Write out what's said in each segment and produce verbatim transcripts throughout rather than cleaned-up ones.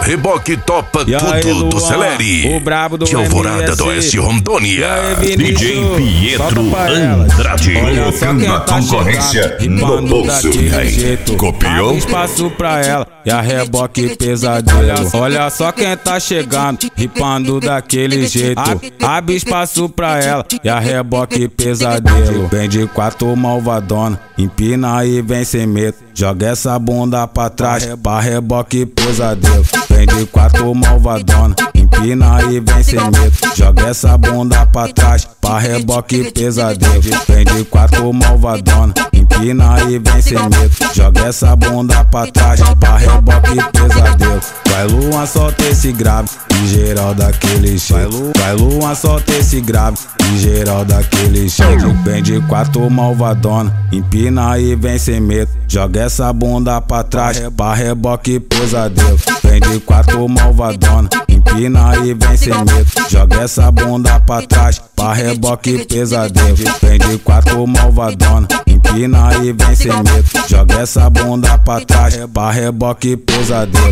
Reboque topa E aí, tudo do Luan, Celere. o brabo do de Alvorada M S. do Oeste, Rondônia. Aí, D J Pietro elas. Andrade. Olha só quem Colocando a tá concorrência chegando, no ripando bolso. daquele E aí, jeito. copiou? Abre espaço pra ela e a reboque pesadelo. Olha só quem tá chegando, ripando daquele jeito. Abre, abre espaço pra ela e a reboque pesadelo. Vem de quatro malvadona, empina e vem sem medo. Joga essa bunda pra trás, pra reboque pesadelo. Vem de quatro malvadona, empina e vem sem medo. Joga essa bunda pra trás, pra reboque pesadelo. Vem de quatro malvadona, empina e vem sem medo. Joga essa bunda pra trás, pra reboque pesadelo. Vai Luan, solta esse grave, em geral daquele jeito. Vai Luan, solta esse grave, em geral daquele jeito. Vem de quatro malvadona, empina e vem sem medo. Joga essa bunda pra trás, pra reboque pesadelo. Vem de quatro malvadona, empina e vem sem medo. Joga essa bunda pra trás, pra reboque pesadelo. Vem de quatro malvadona, empina e vem sem medo. Joga essa bunda pra trás, pra reboque pesadelo.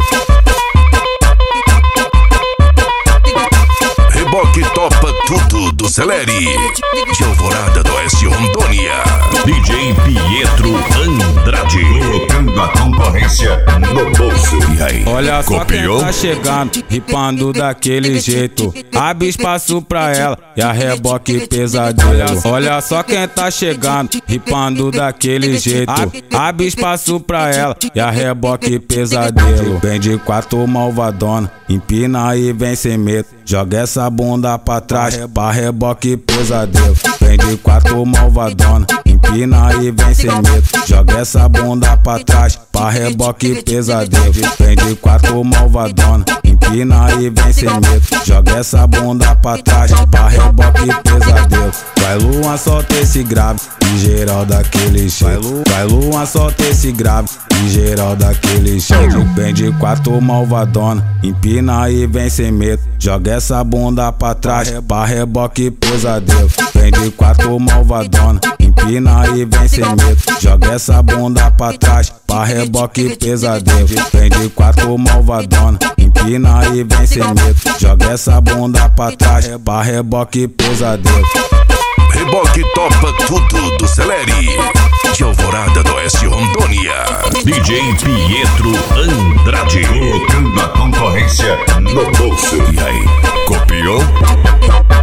Reboque topa tudo do Celere. De Alvorada do Oeste, Rondônia. D J Pietro Andrade. Colocando a concorrência no bolso. E aí, olha só copiou? quem tá chegando, ripando daquele jeito. Abre espaço pra ela e a reboque pesadelo. Olha só quem tá chegando, ripando daquele jeito. Abre, abre espaço pra ela e a reboque pesadelo. Vem de quatro malvadona, empina e vem sem medo. Joga essa bunda pra trás, pra reboque pesadelo. Vem de quatro malvadona, empina e vem sem medo. Joga essa bunda pra trás, pra reboque pesadelo. Vem de quatro malvadona, empina e vem sem medo. Joga essa bunda pra trás, pra reboque pesadelo. Vai Luan, solta esse grave, em geral daquele jeito. Vai Luan, solta esse grave, em geral daquele jeito. Vem de quatro malvadona, empina e vem sem medo. Joga essa bunda pra trás, pra reboque pesadelo. Vem de quatro malvadona, empina e vem sem medo. Joga essa bunda pra trás, pra reboque pesadelo. Vem de quatro malvadona, empina e vem sem medo. Joga essa bunda pra trás, pra reboque pesadelo. Reboque topa tudo do Celere. De Alvorada do Oeste, Rondônia. D J Pietro Andrade. Colocando a concorrência no bolso. E aí, copiou?